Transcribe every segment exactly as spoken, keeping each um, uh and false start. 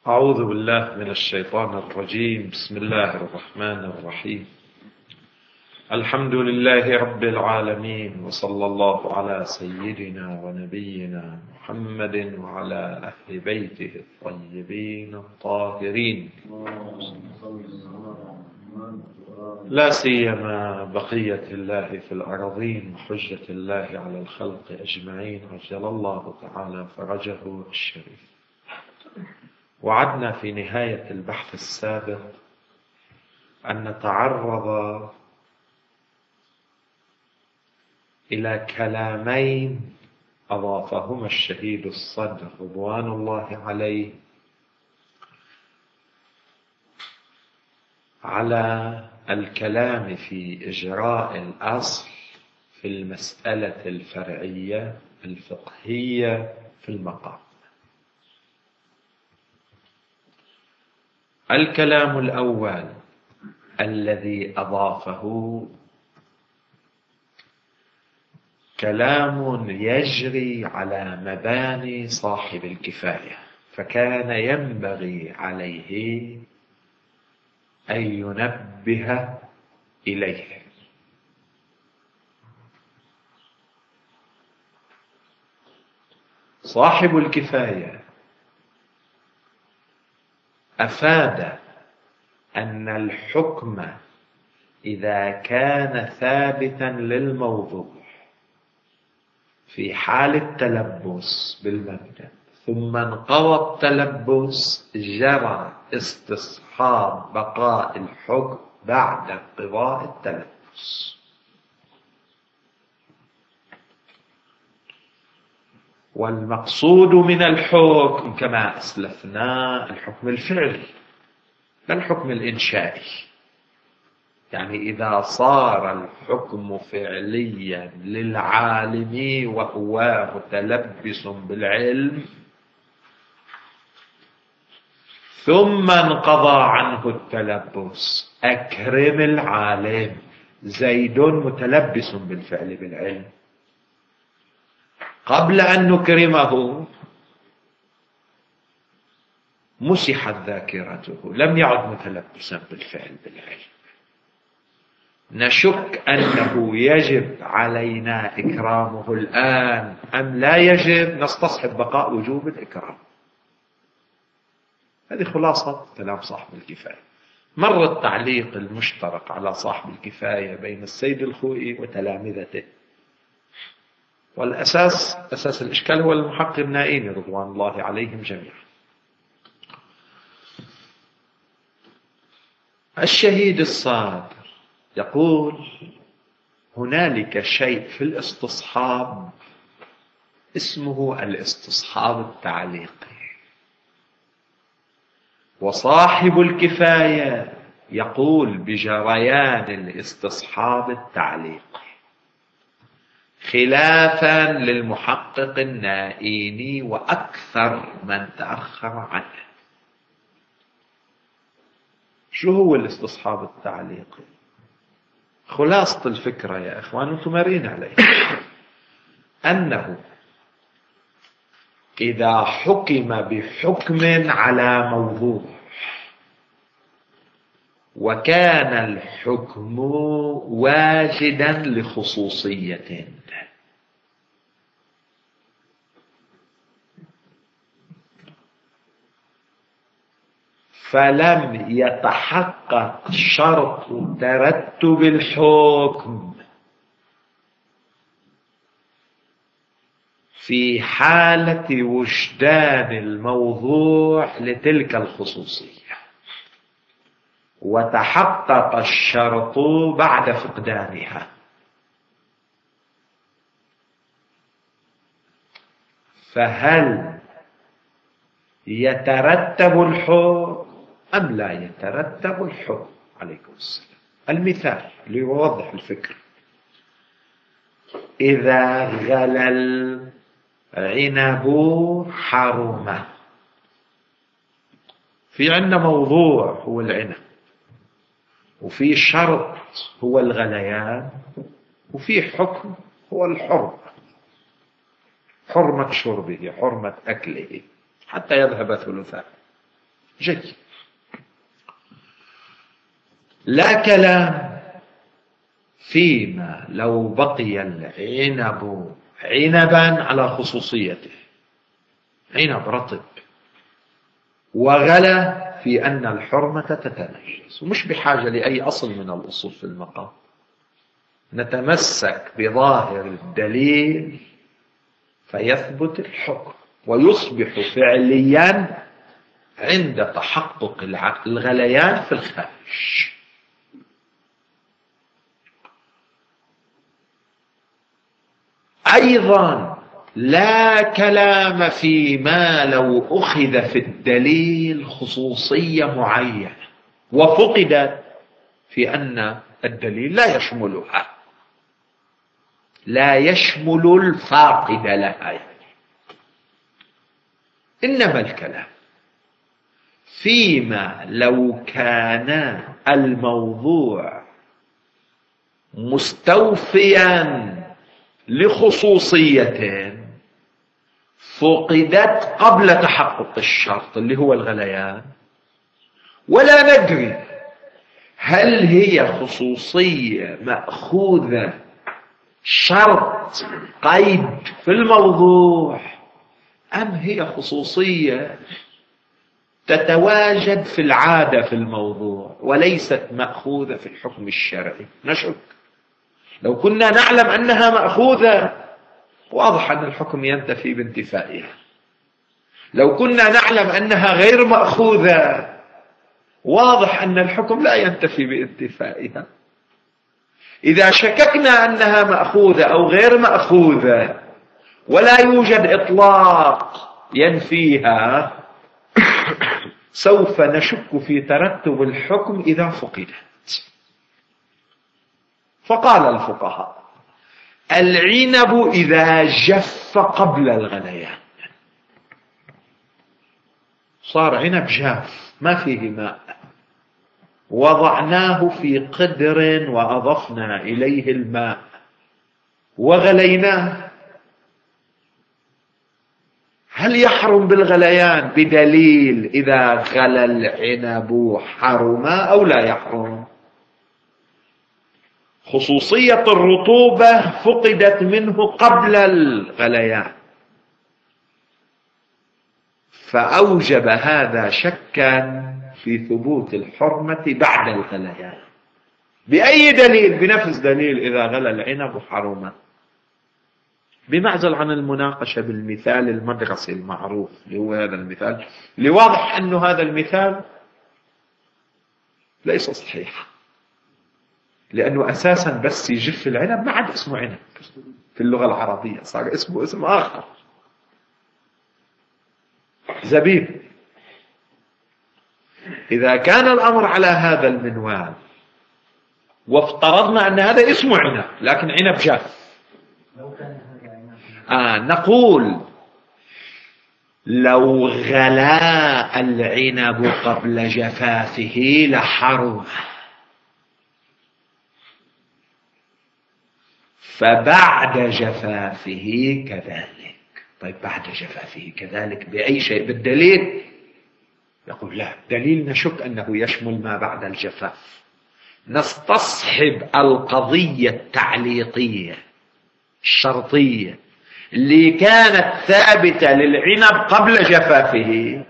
أعوذ بالله من الشيطان الرجيم. بسم الله الرحمن الرحيم. الحمد لله رب العالمين، وصلى الله على سيدنا ونبينا محمد وعلى أهل بيته الطيبين الطاهرين، لا سيما بقية الله في الأراضين وحجة الله على الخلق أجمعين، عجل الله تعالى فرجه الشريف. وعدنا في نهاية البحث السابق أن نتعرض إلى كلامين أضافهما الشهيد الصدر رضوان الله عليه على الكلام في إجراء الأصل في المسألة الفرعية الفقهية في المقام. الكلام الأول الذي أضافه كلام يجري على مباني صاحب الكفاية، فكان ينبغي عليه أن ينبه إليه. صاحب الكفاية أفاد أن الحكم إذا كان ثابتا للموضوع في حال التلبس بالمبدأ ثم انقضى التلبس، جرى استصحاب بقاء الحكم بعد انقضاء التلبس. والمقصود من الحكم كما أسلفنا الحكم الفعلي لا الحكم الإنشائي. يعني إذا صار الحكم فعليا للعالم وهو متلبس بالعلم ثم انقضى عنه التلبس، أكرم العالم، زيد متلبس بالفعل بالعلم، قبل أن نكرمه مسحت ذاكرته، لم يعد متلبسا بالفعل بالعلم. نشك أنه يجب علينا إكرامه الآن أم لا يجب، نستصحب بقاء وجوب الإكرام. هذه خلاصة كلام صاحب الكفاية. مر التعليق المشترك على صاحب الكفاية بين السيد الخوئي وتلامذته، والأساس أساس الإشكال هو المحقق النائين رضوان الله عليهم جميعا. الشهيد الصادر يقول هنالك شيء في الاستصحاب اسمه الاستصحاب التعليقي، وصاحب الكفاية يقول بجريان الاستصحاب التعليقي، خلافا للمحقق النائيني وأكثر من تأخر عنه. شو هو الاستصحاب التعليقي؟ خلاصة الفكرة يا إخوان أنتم مرين عليه، أنه إذا حكم بحكم على موضوع وكان الحكم واجدا لخصوصية، فلم يتحقق شرط ترتب الحكم في حالة وجدان الموضوع لتلك الخصوصية، وتحقق الشرط بعد فقدانها، فهل يترتب الحكم أم لا يترتب الحكم؟ عليكم السلام. المثال ليوضح الفكر: إذا غلى العنب حرم. في عندنا موضوع هو العنب، وفي شرط هو الغليان، وفي حكم هو الحرمة، حرمة شربه، حرمة أكله، حتى يذهب ثلثان. جيد. لا كلام فيما لو بقي العنب عنبا على خصوصيته، عنب رطب، وغلا في أن الحرمة تتنجس، ومش بحاجة لأي أصل من الأصول في المقام، نتمسك بظاهر الدليل فيثبت الحكم ويصبح فعليا عند تحقق الغليان في الخارج. أيضا لا كلام فيما لو أخذ في الدليل خصوصية معينة وفقدت في أن الدليل لا يشملها، لا يشمل الفاقد لها يعني. إنما الكلام فيما لو كان الموضوع مستوفيا لخصوصية فقدت قبل تحقق الشرط اللي هو الغليان، ولا ندري هل هي خصوصية مأخوذة شرط قيد في الموضوع أم هي خصوصية تتواجد في العادة في الموضوع وليست مأخوذة في الحكم الشرعي. نشك. لو كنا نعلم أنها مأخوذة واضح أن الحكم ينتفي بانتفائها. لو كنا نعلم أنها غير مأخوذة واضح أن الحكم لا ينتفي بانتفائها. إذا شككنا أنها مأخوذة أو غير مأخوذة ولا يوجد إطلاق ينفيها سوف نشك في ترتب الحكم إذا فقدت. فقال الفقهاء: العنب إذا جف قبل الغليان، صار عنب جاف ما فيه ماء، وضعناه في قدر وأضفنا إليه الماء وغليناه، هل يحرم بالغليان بدليل إذا غلى العنب حرم أو لا يحرم؟ خصوصية الرطوبة فقدت منه قبل الغليان، فأوجب هذا شكا في ثبوت الحرمة بعد الغليان. بأي دليل؟ بنفس دليل إذا غلى العنب حرم، بمعزل عن المناقشة بالمثال المدرسي المعروف اللي هو هذا المثال، اللي واضح أن هذا المثال ليس صحيح، لأنه أساسا بس يجف العنب ما عاد اسمه عنب في اللغة العربية، صار اسمه اسم آخر، زبيب. إذا كان الأمر على هذا المنوال وافترضنا أن هذا اسمه عنب لكن عنب جاف، آه نقول لو غلا العنب قبل جفافه لحرم، فبعد جفافه كذلك. طيب بعد جفافه كذلك بأي شيء؟ بالدليل؟ يقول لا، دليل نشك أنه يشمل ما بعد الجفاف. نستصحب القضية التعليقية الشرطية اللي كانت ثابتة للعنب قبل جفافه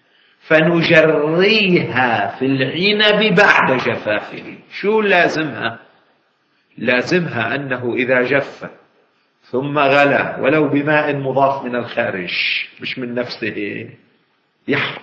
فنجريها في العنب بعد جفافه. شو لازمها؟ لازمها أنه إذا جف ثم غلى ولو بماء مضاف من الخارج مش من نفسه يحرم.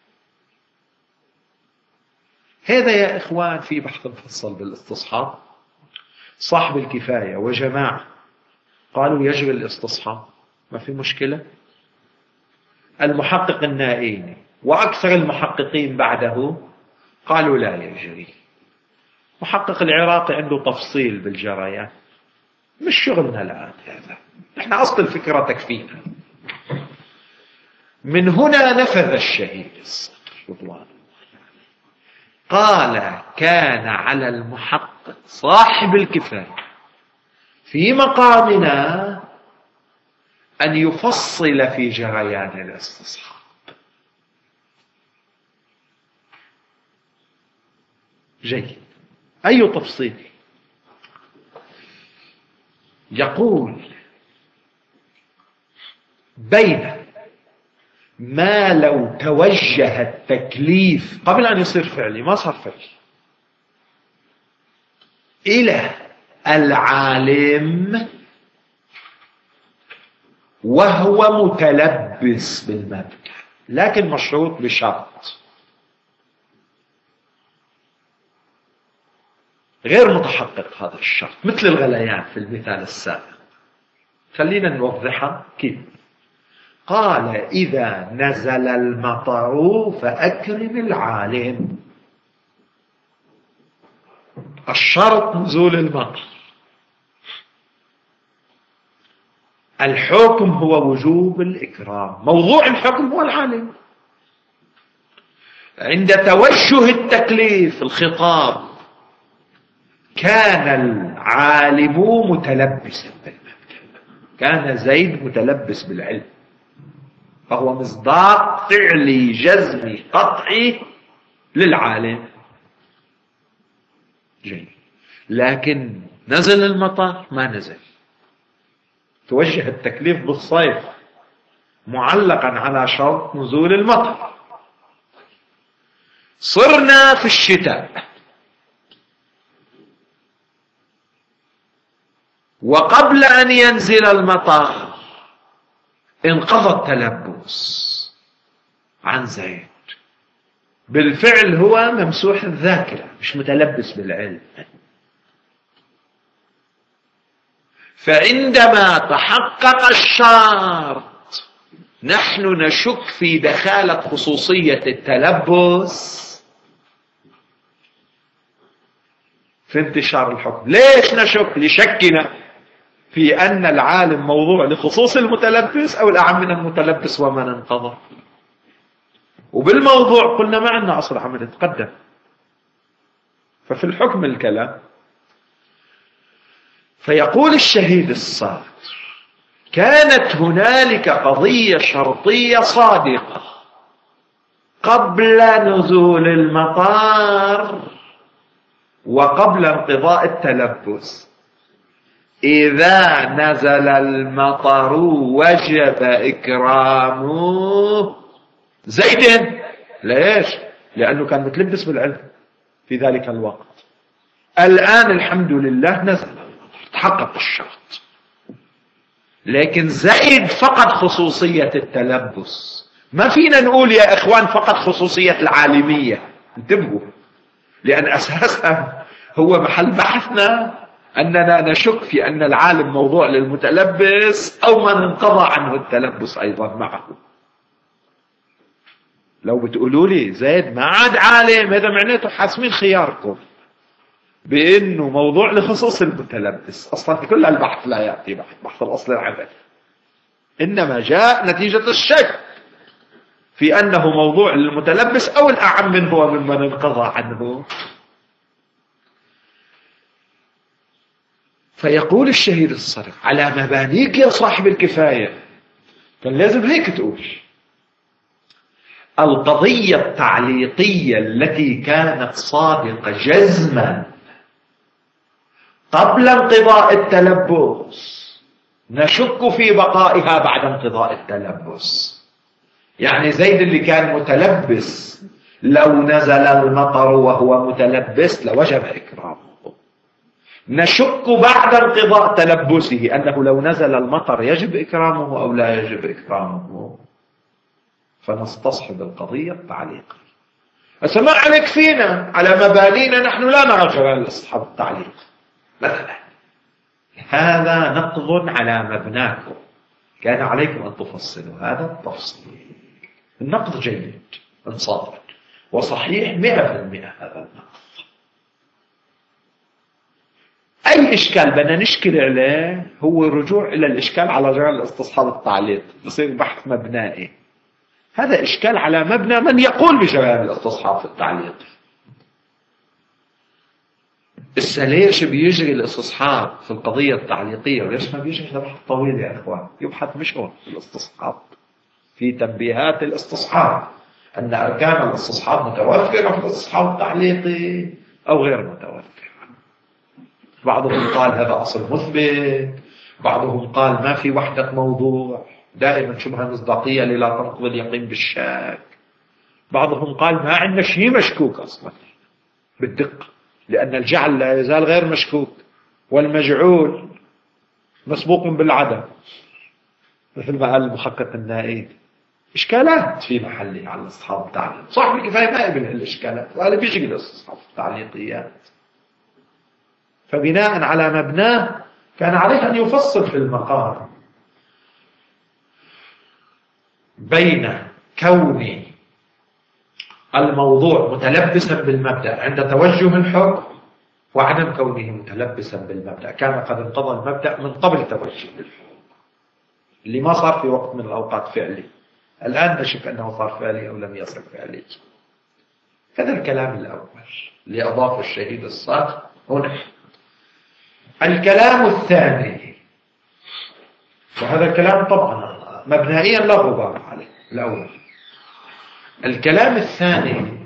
هذا يا إخوان في بحث مفصل بالاستصحاب، صاحب الكفاية وجماعة قالوا يجري الاستصحاب ما في مشكلة. المحقق النائيني وأكثر المحققين بعده قالوا لا يجري. محقق العراقي عنده تفصيل بالجريان، مش شغلنا الآن هذا، احنا أصل الفكرة تكفينا. من هنا نفذ الشهيد رضوان، قال كان على المحقق صاحب الكفاية في مقامنا أن يفصل في جريان الاستصحاب. جيد. أي تفصيل؟ يقول بين ما لو توجه التكليف قبل أن يصير فعلي، ما صار فعلي، إلى العالم وهو متلبس بالمبدأ، لكن مشروط بشرط، غير متحقق هذا الشرط، مثل الغليان في المثال السابق. خلينا نوضحها كيف. قال إذا نزل المطر فأكرم العالم. الشرط نزول المطر، الحكم هو وجوب الإكرام، موضوع الحكم هو العالم. عند توجه التكليف الخطاب كان العالم متلبسا بالمبدأ، كان زيد متلبس بالعلم، فهو مصداق فعلي جزمي قطعي للعالم. جيد. لكن نزل المطر ما نزل، توجه التكليف بالصيف معلقا على شرط نزول المطر. صرنا في الشتاء وقبل أن ينزل المطر انقضى التلبس عن زيد، بالفعل هو ممسوح الذاكرة، مش متلبس بالعلم. فعندما تحقق الشرط نحن نشك في دخالة خصوصية التلبس في انتشار الحكم. ليش نشك؟ لشكنا في أن العالم موضوع لخصوص المتلبس أو الأعم من المتلبس ومن انقضى. وبالموضوع قلنا ما عندنا أصل عمل يتقدم، ففي الحكم الكلام. فيقول الشهيد الصادق كانت هنالك قضية شرطية صادقة قبل نزول المطر وقبل انقضاء التلبس. إذا نزل المطر وجب إكرامه زيد. ليش؟ لأنه كان متلبس بالعلم في ذلك الوقت. الآن الحمد لله نزل المطر، تحقق الشرط، لكن زيد فقد خصوصية التلبس. ما فينا نقول يا إخوان فقد خصوصية العالمية، انتبهوا، لأن أساسا هو محل بحثنا أننا نشك في أن العالم موضوع للمتلبس أو من انقضى عنه التلبس أيضا معه. لو بتقولوا لي زيد ما عاد عالم، هذا معناته حاسمين خياركم بأنه موضوع لخصوص المتلبس. أصلا كل البحث لا يأتي بحث بحث الأصل العبث، إنما جاء نتيجة الشك في أنه موضوع للمتلبس أو الأعم منه وممن انقضى عنه. فيقول الشهيد الصرف على مبانيك يا صاحب الكفاية، كان لازم هيك تقول. القضية التعليقية التي كانت صادقة جزما قبل انقضاء التلبس نشك في بقائها بعد انقضاء التلبس. يعني زيد اللي كان متلبس لو نزل المطر وهو متلبس لوجب إكرامه. نشك بعد انقضاء تلبسه أنه لو نزل المطر يجب إكرامه أو لا يجب إكرامه، فنستصحب القضية التعليقية. أسمع عليك فينا على مبانينا نحن لا نعرف عن الاستصحاب التعليق مثلا، هذا نقض على مبناكم، كان عليكم أن تفصلوا هذا التفصيل. النقض جيد انصادر وصحيح مئة في المئة. هذا النقض أي إشكال بدنا نشكل عليه هو الرجوع إلى الإشكال على جال الاستصحاب التعليق، يصير بحث مبنائي. هذا إشكال على مبنى من يقول بجواب الاستصحاب التعليق. إسا ليش بيجري الاستصحاب في القضية التعليقية وليش ما بيجري؟ هذا بحث طويل يا إخوان، يبحث مش هون في الاستصحاب، في تنبيهات الاستصحاب أن أركان الاستصحاب متوفرة في الاستصحاب التعليقي أو غير متوقع. بعضهم قال هذا أصل مثبت، بعضهم قال ما في وحدة موضوع، دائما شبهة مصداقية لا تنقض اليقين بالشك. بعضهم قال ما عندنا شيء مشكوك أصلا بالدقة، لأن الجعل لا يزال غير مشكوك، والمجعول مسبوق بالعدم، مثل ما قال المحقق النائي. إشكالات في محلها على أصحاب التعليق. صاحب الكفاية ما يقبل الإشكالات، وهذا بيشغل أصحاب التعليقيات. فبناء على مبناه كان عليه أن يفصل في المقام بين كون الموضوع متلبسا بالمبدأ عند توجه الحكم وعدم كونه متلبسا بالمبدأ. كان قد انقضى المبدأ من قبل توجه الحكم، اللي ما صار في وقت من الأوقات فعلي. الآن نشك أنه صار فعلي أو لم يصر فعلي. هذا الكلام الأول اللي أضافه الشهيد الصادق هنا. الكلام الثاني، وهذا الكلام طبعا مبنائيا لا غبار عليه، الأول. الكلام الثاني